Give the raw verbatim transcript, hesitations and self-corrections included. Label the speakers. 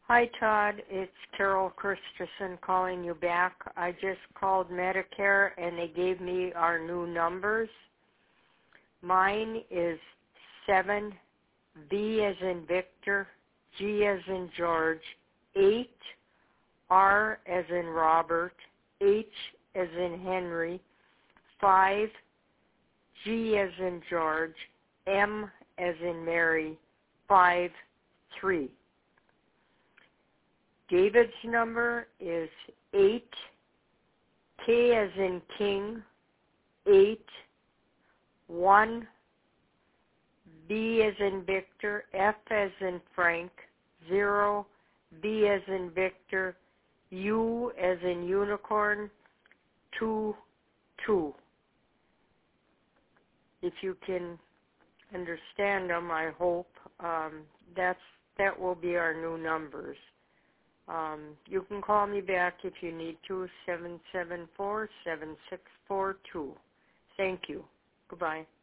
Speaker 1: Hi, Todd. It's Carol Christensen calling you back. I just called Medicare, and they gave me our new numbers. Mine is seven, V as in Victor, G as in George, eight, R as in Robert, H as in Henry, five, G as in George, M as in Mary, five, three. David's number is eight, K as in King, eight, one, B as in Victor, F as in Frank, zero, B as in Victor, U as in Unicorn, two, two. If you can understand them, I hope, um, that's, that will be our new numbers. Um, you can call me back if you need to, seven seven four, seven six four two. Thank you. Goodbye.